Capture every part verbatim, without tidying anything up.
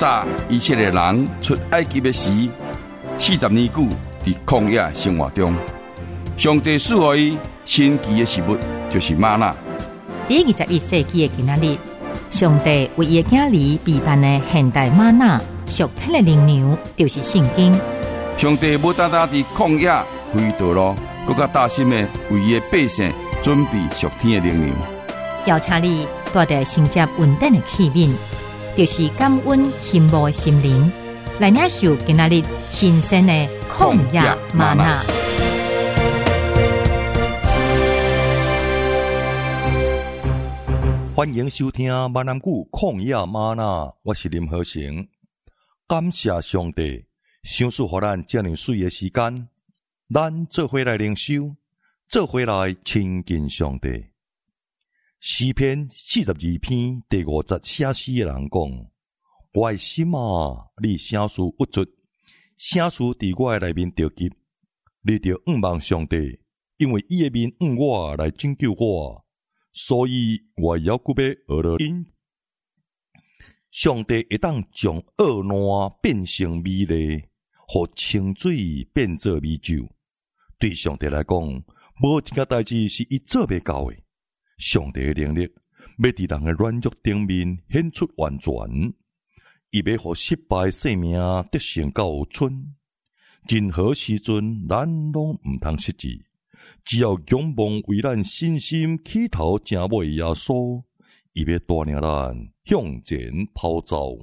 早以色列人出埃及的时，四十年久伫曠野生活中，上帝赐予伊神奇的食物，就是吗哪。 第二十一世纪的今仔日，上帝为伊的囝儿备办的现代吗哪属天的灵粮，就是圣经。 上帝无单单伫曠野开道路，更加大心的为伊的百姓准备属天的灵粮。 邀请你带着承接稳定的器皿，就是感恩羡慕的心灵，来领受今仔日新鲜的曠野嗎哪。 欢迎收听闽南語曠野嗎哪，我是林和成。感謝上帝，賞賜予咱這樣水的時間，咱做伙來靈修，做伙來親近上帝。詩篇四十二篇第五節寫詩的人講：我的心啊，你聖事不絕，聖事佇我的內面着急，你着仰望上帝，因為伊的面向我來拯救我，所以我要求要學了因。上帝會當將惡爛變成美麗，互清水變做美酒。對上帝來講，無一件代志是伊做袂到的。上帝的能力要佇人的軟弱頂面顯出完全，伊要互失敗生命得成到春。任何時陣，咱攏毋通失志，只要仰望為咱信心起頭正尾的耶穌，伊要帶領咱向前跑走。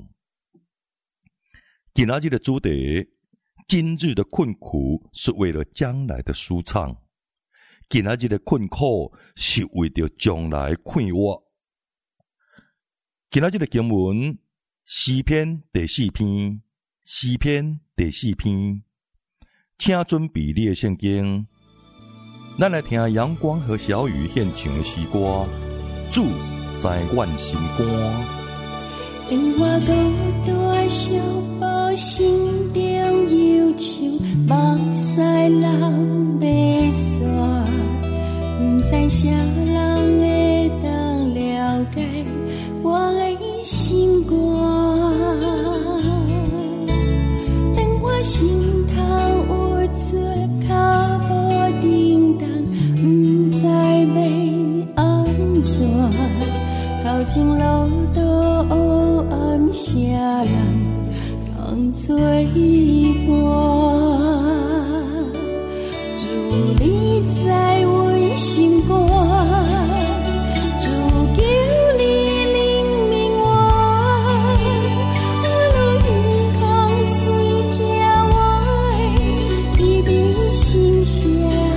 今仔日的主題，今日的困苦是為了將來的舒暢。今仔日的困苦是為着將來快活。今仔日的經文，詩篇第四篇，詩篇第四篇，請準備你的聖經。咱來聽陽光和小雨獻唱的詩歌，主在阮心肝。 因我孤單小寶心中憂愁，目屎流袂煞，不知啥人會當了解我的心肝。等我心頭有罪，腳步叮當，不知要安怎，頭前路途暗啥人同作伴。主你在阮心肝，主求你靈明我，我路遠空隨聽我的依命心聲。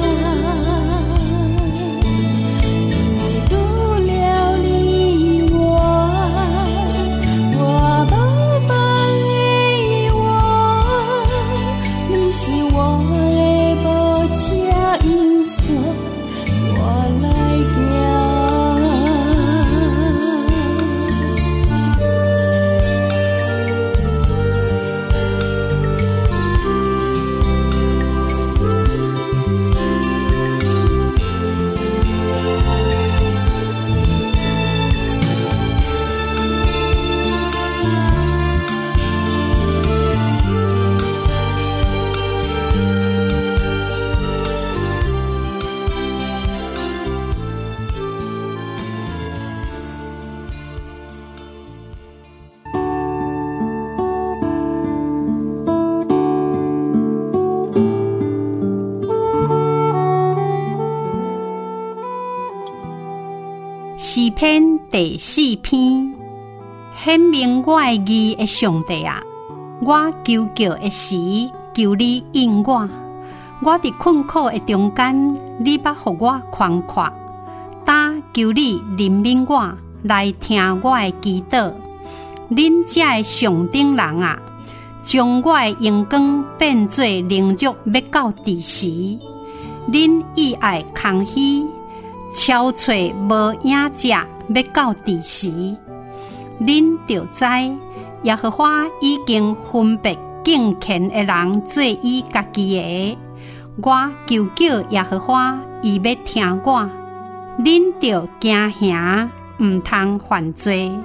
詩篇第四篇，顯明我的義的上帝啊，我求救的時，求你應我。我佇困苦的中間，你捌予我寬闊。但求你憐憫我，來聽我的祈禱。恁這的上頂人啊，將我的陽光變做靈肉，要到佇時。恁意愛空虛，憔悴無影食，要到佇時，恁就知耶和華已經分別敬虔的人做伊家己的。我求救耶和華，伊要聽我。恁就驚嚇，毋通犯罪，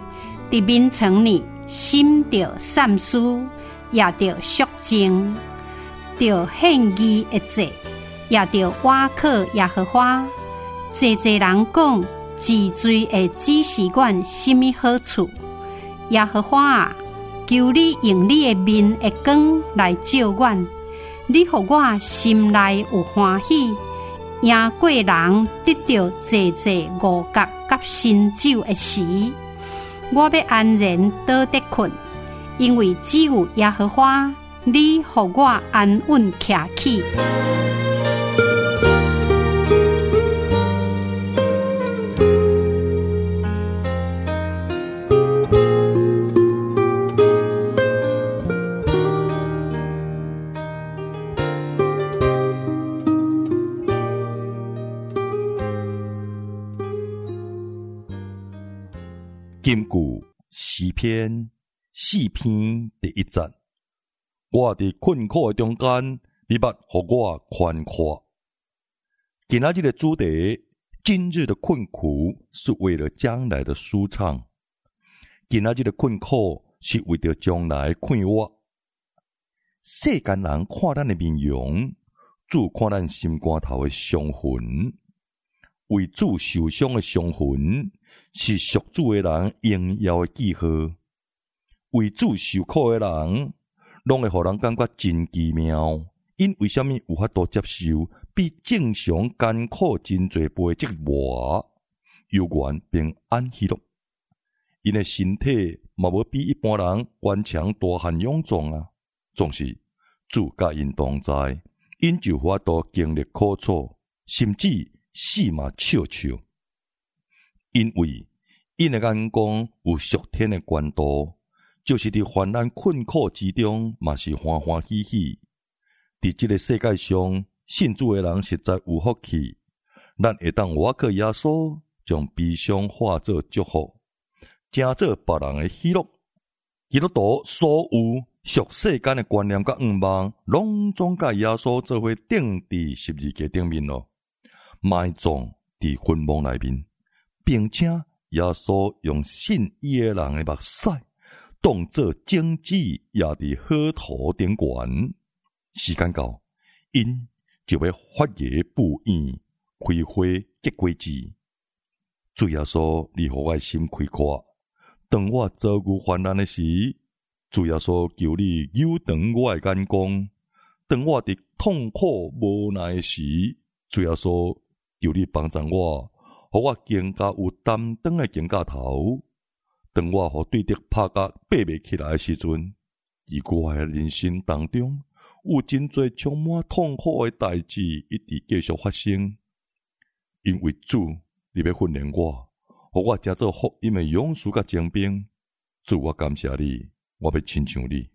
伫眠床里，心着散思，也着肃静，着献祭的祭，也着瓦靠耶和华。济济人讲，治罪的指示阮甚么好处？耶和华啊，求你用你的面的光来照阮，你互我心内有欢喜，赢过人得到济济五角甲新酒的时，我要安然倒得困，因为只有耶和华，你互我安稳徛起。 金句诗篇四篇第一节，我伫困苦的中间，你捌互我宽阔。今仔日的主题，今日的困苦是为了将来的舒畅。今仔日的困苦是为了将来快活。世间人看咱的面容，主看咱心肝头的伤痕。为主受伤的伤痕，是属主的人荣耀的记号。为主受苦的人，拢会互人感觉真奇妙。因为什么有法度接受比正常艰苦真侪倍即活，有缘并安喜乐。因的身体嘛无比一般人顽强大汉勇壮啊，总是主甲因同在，因就有法度经历苦楚，甚至死嘛笑笑。因为因的眼光有属天的关度，就是伫患难困苦之中嘛是欢欢喜喜。伫这个世界上，信主的人实在有福气，咱会当活靠耶稣，将悲伤化作祝福，成做别人的喜乐。基督徒所有属世间的观念甲愿望，拢总甲耶稣做伙钉伫十字架顶面咯，埋葬伫坟墓内面，并且耶稣用信伊的人的目屎当作种子压伫好土顶悬。时间到，因就要发芽布衣，开花结果子。主耶稣，你互我心开阔，当我遭遇患难的时，主耶稣求你扭转我的眼光；当我伫痛苦无奈的时，主耶稣求你帮助我，互我更加有担当的肩胛头。当我互对敌拍甲爬袂起来的时阵，伫我的人生当中，有真侪充满痛苦的代志一直继续发生。因为主，你要训练我，互我成做福音的勇士甲精兵。主，我感谢你，我要亲像你。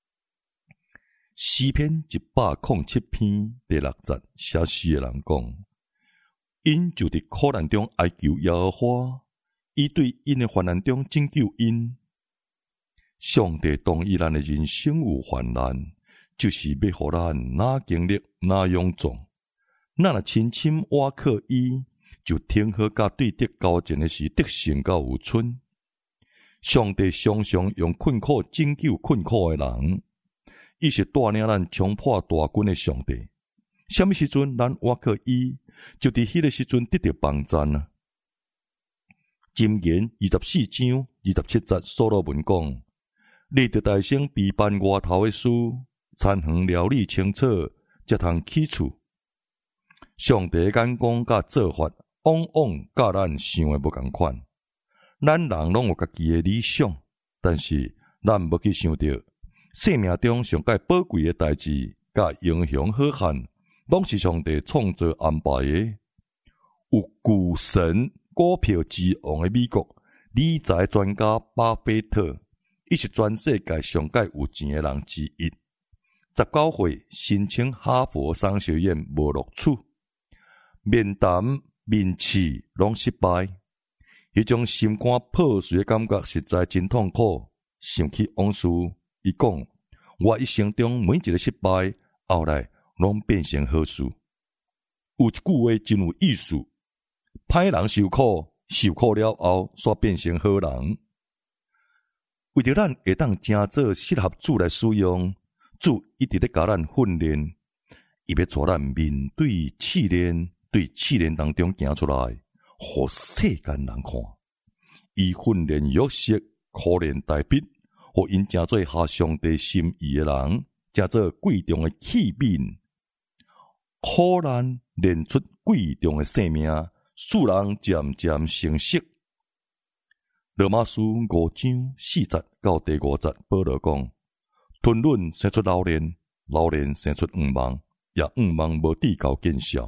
诗篇一百零七篇第六节写诗的人讲，因就伫苦难中哀求耶和华，伊对因的患难中拯救因。上帝同意咱的人生有患难，就是要互咱哪经历哪勇壮。咱若深深倚靠伊，就挺好甲对敌交战的时得胜到有剩。上帝常常用困苦拯救困苦的人，伊是带领咱冲破大军的上帝。什么时阵咱倚靠伊，就伫迄个时阵得到帮赞啊！箴言二十四章二十七节，所罗门讲：你着大声批判外头的事，田园料理清楚，才通起厝。上帝的眼光甲做法，往往甲咱想的无同款。咱人拢有家己的理想，但是咱无去想到，生命中上界宝贵的代志，甲英雄好汉，拢是上帝创造安排的。有股神股票之王的美国理财专家巴菲特，伊是全世界上界有钱的人之一。十九岁申请哈佛商学院无录取，面谈面试拢失败，迄种心肝破碎的感觉实在真痛苦。想起往事，伊讲：我一生中每一个失败，后来拢变成好事。有一句话真有意思：歹人受苦，受苦了后，煞变成好人。 为着咱会当真做适合主来使用，主一直咧教咱训练，伊要带咱面对试炼，对试炼当中行出来，互世间人看。伊训练约瑟可怜大笔，互因成做合上帝心意的人，成做贵重的器皿。苦难练出贵重的性命，使人渐渐成熟。罗马书五章四节到第五节，保罗讲：吞忍生出老练，老练生出黄芒，也黄芒无抵到见效。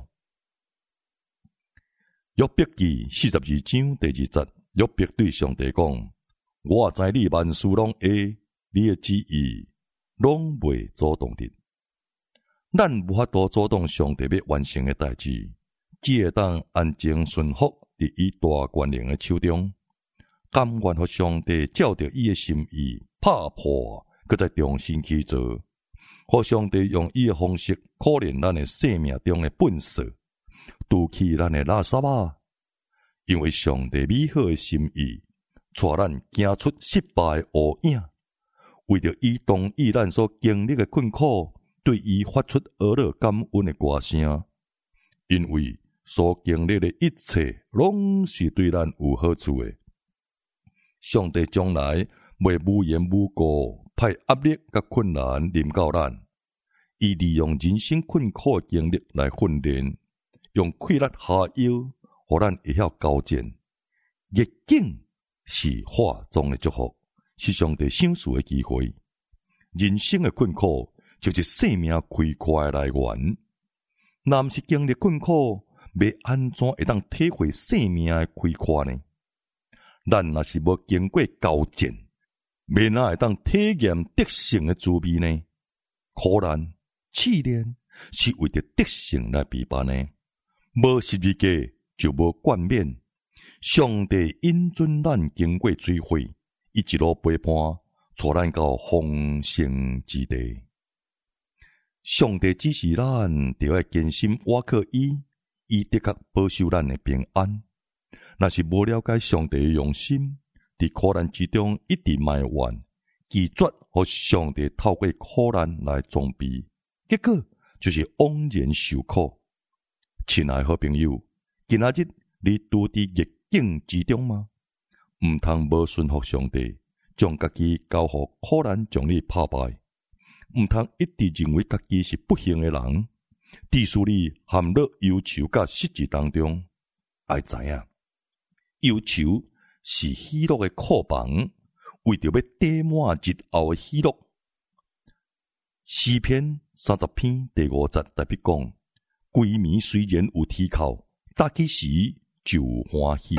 约伯记四十二章第二节，约伯对上帝讲：我知你万事拢会，你的旨意拢袂阻挡的。咱无法度阻挡上帝要完成的代志，只会当安静顺服伫伊大权能的手中。甘愿互上帝照着伊的心意拍破，搁再重新去做，互上帝用伊的方式可怜咱的生命中的本色，除去咱的垃圾啊！因为上帝美好的心意，带咱行出失败的黑影，为着伊同意咱所经历的困苦，对伊发出俄乐感恩的歌声，因为所经历的一切，拢是对咱有好处的。上帝将来袂无缘无故派压力甲困难临到咱，伊利用人生困苦的经历来训练，用气力下药，互咱会晓交战。逆境是化中的祝福，是上帝赏赐的机会。人生的困苦就是生命开阔的来源。若毋是经历困苦，要安怎会当体会生命的开阔呢？咱若是无经过交战，要哪会当体验得胜的滋味呢？苦难、试炼是为着得胜来备办的，无十字架就无冠冕。上帝引准咱经过水火，伊一路陪伴，带咱到丰盛之地。上帝指示咱，就要坚心倚靠伊，伊的确保守咱的平安。若是无了解上帝的用心，伫苦难之中一直埋怨，拒绝互上帝透过苦难来装备，结果就是枉然受苦。亲爱好朋友，今仔日你拄伫逆境之中吗？毋通无顺服上帝，将家己交互苦难将你打败。毋通一直认为家己是不幸的人，致使你陷入忧愁甲失志当中。爱知影，忧愁是喜乐的库房，为着要堆满日后的喜乐。诗篇三十篇第五节特别讲：规暝虽然有啼哭，早起时就欢喜。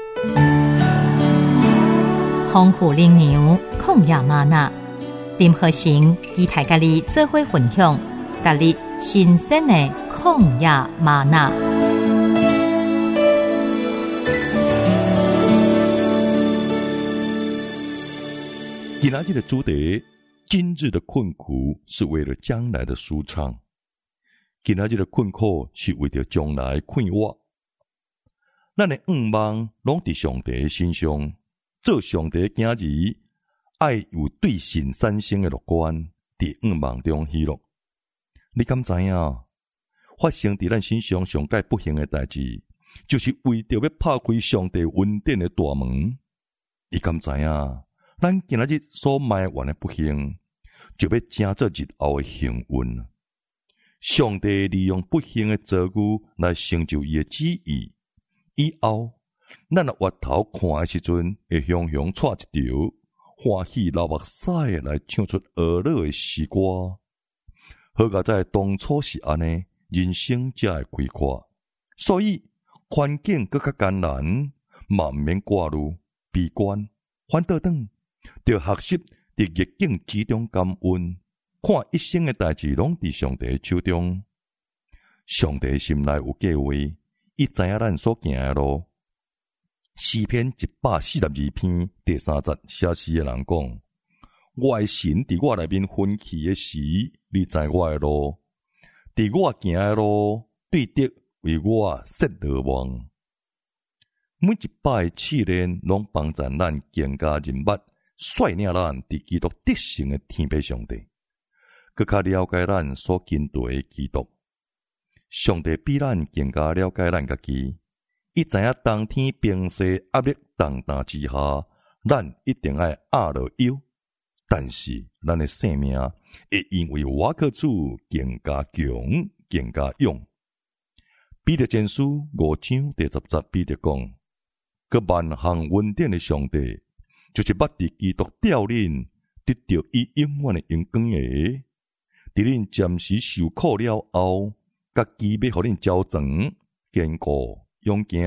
丰富灵牛抗压玛纳，林和成与大家己做伙分享，家己新鲜的抗压玛纳。 今仔日的主题，今日的困苦是为了将来的舒畅。今仔日的困苦是为了将来快活。咱的愿望拢伫上帝身上，做上帝的囝儿，爱有对神产生的乐观，伫愿望中喜乐。你敢知影？发生伫咱身上上界不幸的代志，就是为着要拍开上帝恩典的大门。你敢知影？咱今仔日所埋怨的不幸，就要成做日后的幸运。上帝利用不幸的遭遇来成就伊的旨意。以后，咱的回头看的时阵，会雄雄带一条欢喜流目屎来唱出娱乐的诗歌。好在在当初是安尼，人生才会开阔。所以环境更较艰难，嘛毋免挂虑、悲观，反倒转。着学习伫逆境之中感恩，看一生的代志拢伫上帝手中。上帝心内有计划，伊知影咱所行的路。诗篇一百四十二篇第三节写诗的人讲：我的神伫我内面分气的时，你知我的路；伫我行的路，对得为我设罗网。每一摆的试炼，拢帮助咱更加明白率领咱伫基督得胜的天父上帝，更较了解咱所跟随的基督。上帝比咱更加了解咱家己，伊知影当天平息压力重担之下，咱一定爱压落忧，但是咱的性命会因为我靠主更加强、更加勇。彼得前书五章第十节，彼得讲：个万行恩典的上帝，就是捌伫基督吊恁得到伊永远的荣光的，伫恁暂时受苦了后，家己要互恁招全、坚固、勇健。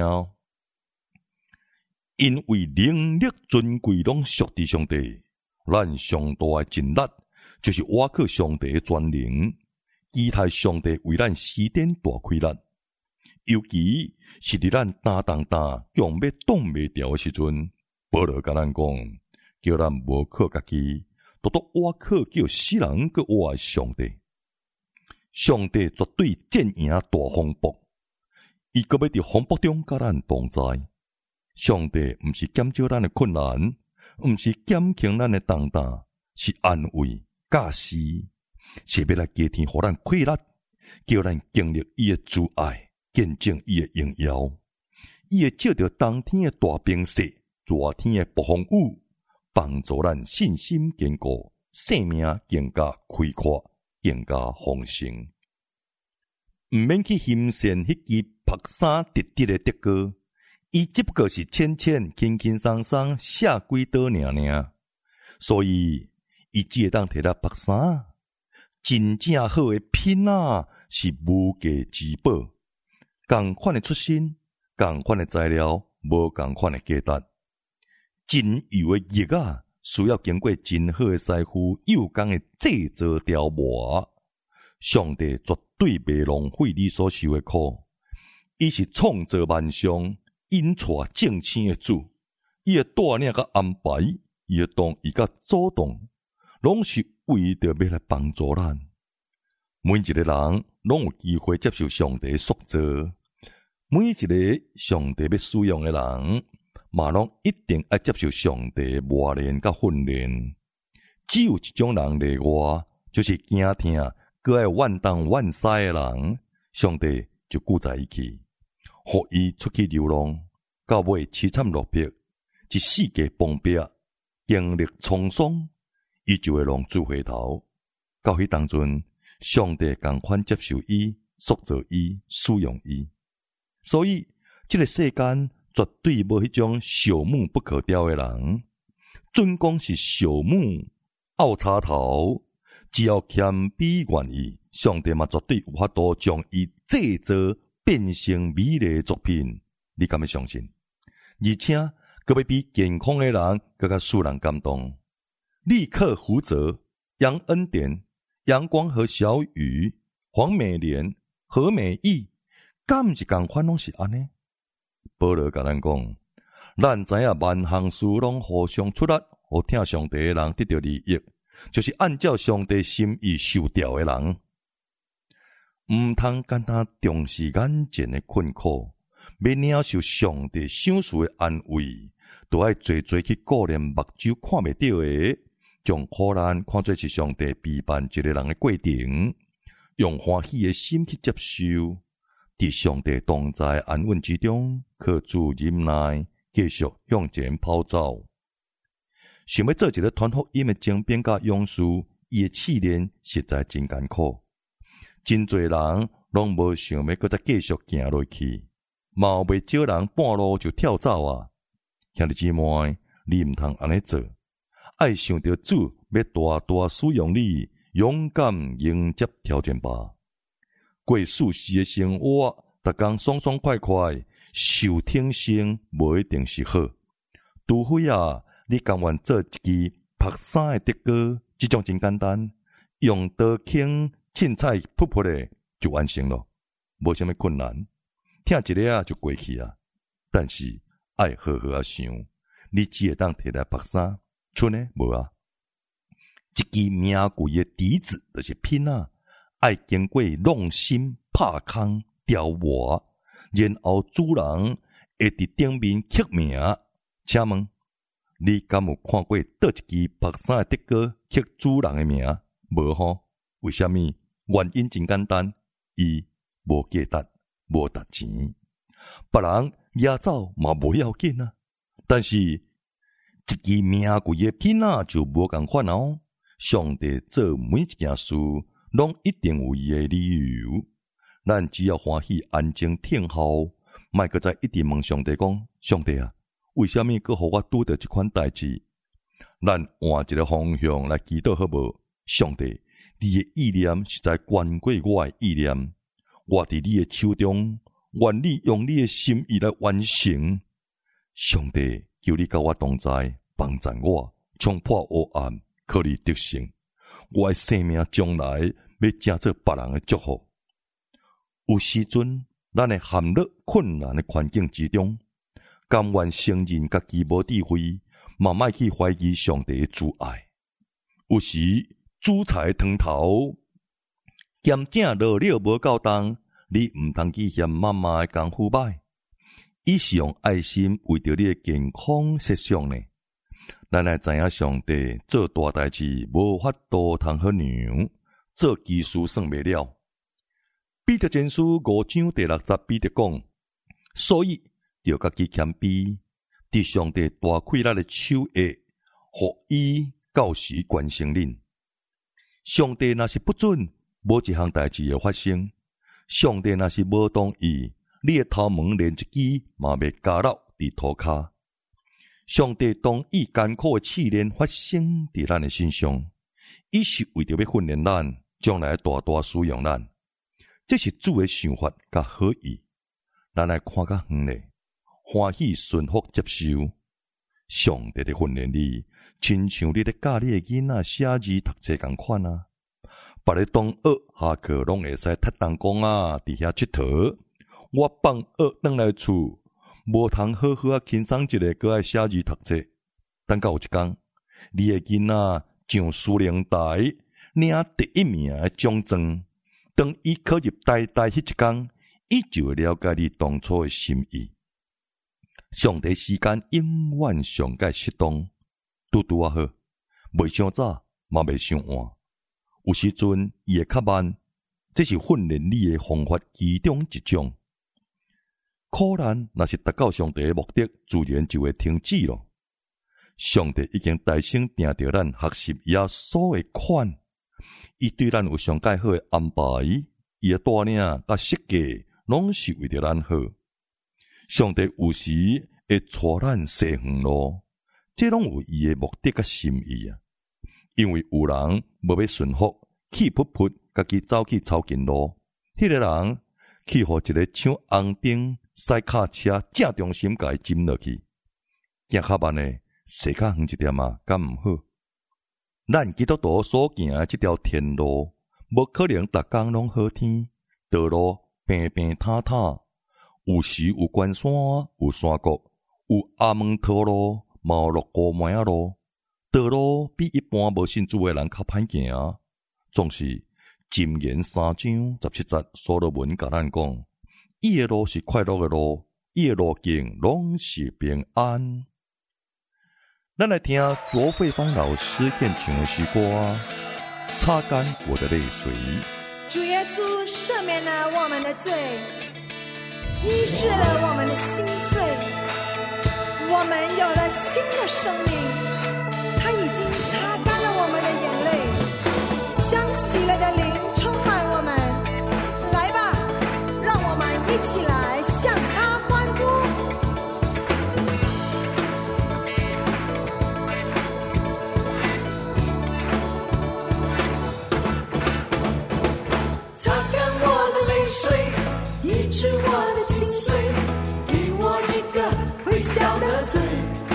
因为能力尊贵拢属伫上帝，咱上大的尽力就是倚靠上帝的全能，期待上帝为咱施展大开力。尤其是伫咱担当担强要挡袂牢的时阵，保罗甲咱讲，叫咱无靠家己，独独倚靠叫死人搁活的上帝。上帝绝对战赢大风暴，伊搁要伫风暴中甲咱同在。上帝毋是减少咱的困难，毋是减轻咱的重担，是安慰、教示，是要来加添互咱快乐，叫咱经历伊的慈爱。见证伊的荣耀，伊会借着当天的大冰雪、热天的暴风雨，帮助咱信心坚固，生命更加开阔，更加丰盛。毋免去欣赏迄支曝衫直直的德歌，伊只不过是浅浅、轻轻松松写几刀尔尔，所以伊只会当摕来曝衫。真正好的品啊，是无价之宝。同款的出身，同款的材料，无同款的价值。真油的热啊，需要经过真好的师傅又工的制作雕磨。上帝绝对袂浪费你所受的苦，伊是创造万象、引带正生的主，伊的带领甲安排，伊的动意甲主动，拢是为着要来帮助咱。每一个人拢有机会接受上帝塑造，每一个上帝要使用的人，嘛拢一定要接受上帝磨练甲训练。只有一种人例外，就是惊疼、搁爱怨东怨西的人，上帝就顾在伊去，互伊出去流浪，到尾凄惨落魄，一世界崩壁，经历沧桑，伊就会浪子回头。到迄当阵，上帝同款接受伊、塑造伊、使用伊，所以这个世间绝对无迄种朽木不可雕的人。准讲是朽木拗插头，只要谦卑愿意，上帝嘛绝对有法度将伊制作变成美丽的作品。你敢要相信？而且阁要比健康的人更加使人感动。立刻福泽、杨恩典、阳光和小雨、黄美莲、何美意，敢毋是同款拢是安尼？保罗甲咱讲，咱知影万项事拢互相出力，互听上帝的人得到利益，就是按照上帝心意受调的人。毋通简单重视眼前的困苦，要领受上帝赏赐的安慰，都爱多多去顾念目睭看袂到的，将苦难看作是上帝陪伴一个人的过程，用欢喜的心去接受，伫上帝同在安稳之中，靠主忍耐，继续向前跑走。想要做一个传福音的精兵甲勇士，伊的试炼实在真艰苦。真侪人拢无想要搁再继续行落去，嘛有袂少人半路就跳走啊！兄弟姊妹，你毋通安尼做，爱想着主要大大使用你，勇敢迎接挑战吧。过世时的生活，逐工爽爽快快，受挺身无一定是好。除非啊，你甘愿做一支曝衫的德歌，这种真简单，用刀钿凊彩噗噗的就完成了，无啥物困难，听一个啊就过去啊。但是爱好好啊想，你只会当摕来曝衫，剩的无啊。一支名贵的笛子就是品啊，爱经过弄心、拍空、雕磨，然后主人会伫顶面刻名。请问， 你敢有看过倒一支白衫的的哥刻主人的名？无吼？为什么？原因真简单，伊无价值，无值钱。别人野走嘛无要紧啊，但是一支名贵的品仔就无共款哦。上帝做每一件事，拢一定有伊的理由。咱只要欢喜安静听候，莫搁再一直问上帝讲：上帝啊，为什么搁互我拄到这款代志？咱换一个方向来祈祷好无？上帝，你的意念实在关过我的意念，我伫你的手中，愿你用你的心意来完成。上帝，求你甲我同在，帮助我冲破黑暗，可你得胜。我的生命将来要成做别人的祝福。有时阵，咱会陷入困难的环境之中，甘愿承认家己无智慧，嘛莫去怀疑上帝的主爱。有时主菜汤头咸正落了无够重，你毋通去嫌妈妈的功夫歹。伊是用爱心为着你的健康设想呢。咱来知影上帝做大代志无法度通好娘，做技术算袂了。彼得前书五章第六节，彼得讲，所以着家己谦卑，伫上帝大开咱的手下，互伊到时关心恁。上帝若是不准，无一项代志会发生；上帝若是无同意，你的头毛连一支嘛袂加落伫涂骹。上帝同意艰苦的试炼发生伫咱的身上，伊是为着要训练咱，将来大大使用咱。这是主的想法甲好意，咱来看较远咧，欢喜顺服接受。上帝的训练你，亲像你咧教你的囡仔写字读册共款啊。别咧同学下课拢会使踢弹弓啊，伫遐佚佗。我放学转来厝，无通好好啊轻松一下，搁爱写字读册。等到有一天，你的囡仔上司令台领第一名的奖状。当伊考入台大迄一天，伊就会了解你当初的心意。上帝时间永远上界适当，拄拄啊好，袂伤早，嘛袂伤晚。有时阵伊会较慢，这是训练你的方法其中一种。苦难若是达到上帝的目的，自然就会停止咯。上帝已经大声定着咱学习耶稣的款。伊对咱有上介好的安排，伊的带领甲设计，拢是为着咱好。上帝有时会带咱西远路，这拢有伊的目的甲心意啊。因为有人无要顺服，气噗噗，家己走去抄近路，迄、那个人去互一个抢红灯驶卡车正中心甲伊浸落去，行较慢的，驶较远一点啊，敢毋好？咱基督徒所行的这条天路，无可能逐工拢好天，道路平平坦坦，有时有关山，有山谷，有阿门托路，嘛有落孤门仔路。道路比一般无信主的人较歹行，总是箴言三章十七节，所罗门甲咱讲：伊的路是快乐的路，伊的路径拢是平安。咱来听卓慧芳老师演唱的诗歌《擦干我的泪水》。 主耶稣赦免了我们的罪，医治了我们的心碎，我们有了新的生命。他已经擦干了我们的眼泪，将喜乐的灵充满我们。来吧，让我们一起来向他欢呼。医治我的心碎，给我一个微笑的嘴，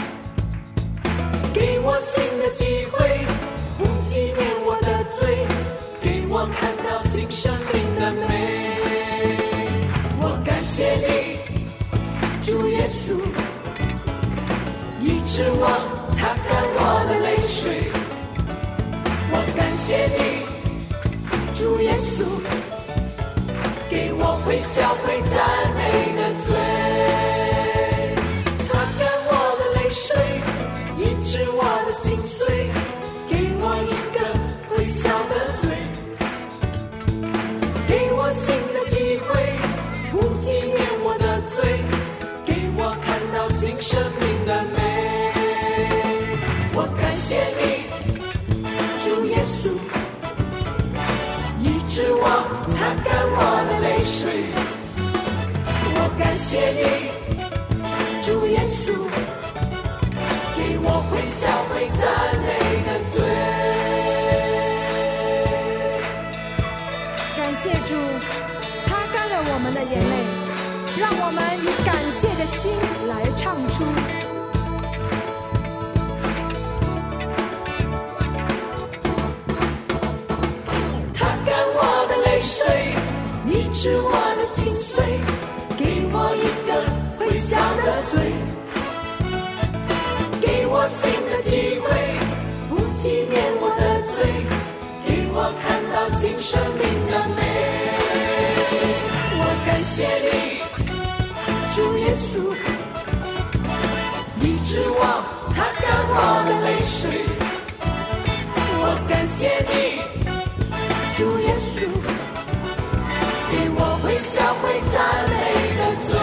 给我新的机会，不纪念我的罪，给我看到新生命的美。我感谢你，主耶稣，医治我，擦干我的泪水。我感谢你，主耶稣，给我微笑会赞美的嘴，擦干我的泪水，医让我们以感谢的心来唱出。擦干我的泪水，医治我的心碎，给我一个回响的嘴，给我新的机会，不纪念我的罪，给我看到新生命的美。我感谢你，主耶稣，医治我，擦干我的泪水。我感谢你，主耶稣，给我微笑会赞美的嘴。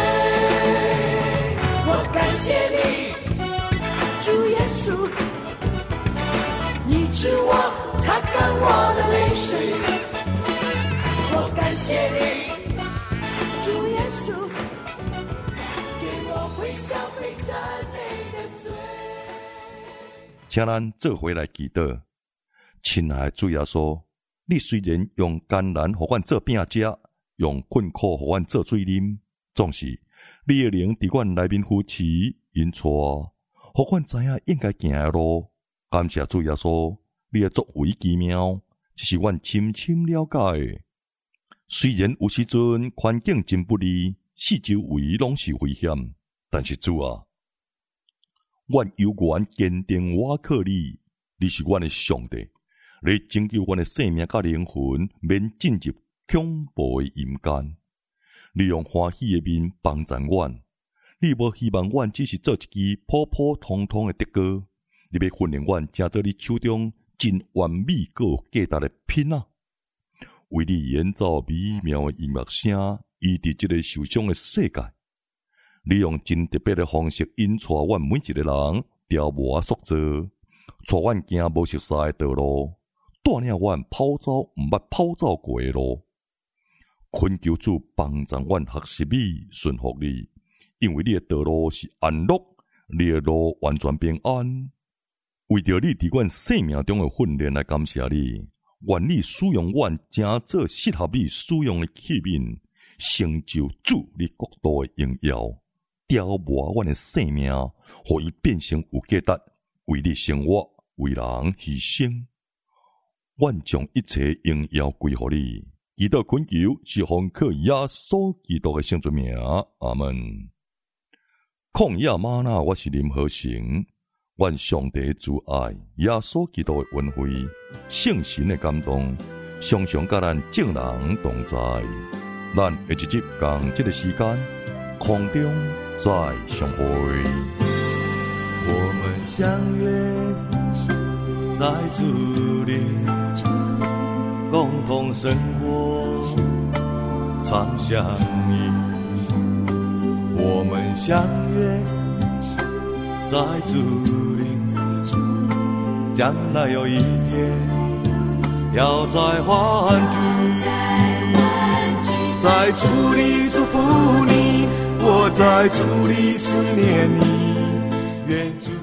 我感谢你，主耶稣，医治我，擦干我的泪水。我感谢你，主耶稣，给我微笑会赞美的嘴。 请咱做回来祈祷。亲爱的主耶稣，你虽然用艰难互阮做饼食，用困苦互阮做水啉，总是你的灵伫阮内面扶持引带，互阮知影应该行的路。感谢主耶稣，你的作为奇妙，这是阮深深了解的。虽然有时阵环境真不利，四周围拢是危险，但是主啊，阮犹原坚定倚靠你，你是阮的上帝。你拯救阮的生命甲灵魂，免进入恐怖的阴间。你用欢喜的面帮助阮，你无希望阮只是做一支普普通通的德歌，你要训练阮成做你手中真完美个价值的品啊！为你演奏美妙的音乐声，医治这个受伤的世界。你用真特别的方式引带阮每一个人调磨塑造，带阮行无熟悉的道路。带领阮跑走毋捌跑走过的路，恳求主帮助阮学习你、顺服你，因为你的道路是安乐，你的路完全平安。为着你伫阮生命中的训练来感谢你，愿你使用阮正做适合你使用的器皿，成就主你国度的荣耀，雕磨阮的生命，互伊变成有价值，为你生活，为人牺牲。愿将一切荣耀归乎你，祈祷恳求是奉靠耶稣基督的圣尊名，阿门。曠野吗哪，我是林和成。愿上帝主爱、耶稣基督的恩惠、圣神的感动，常常甲咱众人同在。咱下一集共这个时间，空中再相会。 我们相约在主里，共同生活，常相依。我们相约在主里，将来有一天要再欢聚。在主里祝福你，我在主里思念你，愿主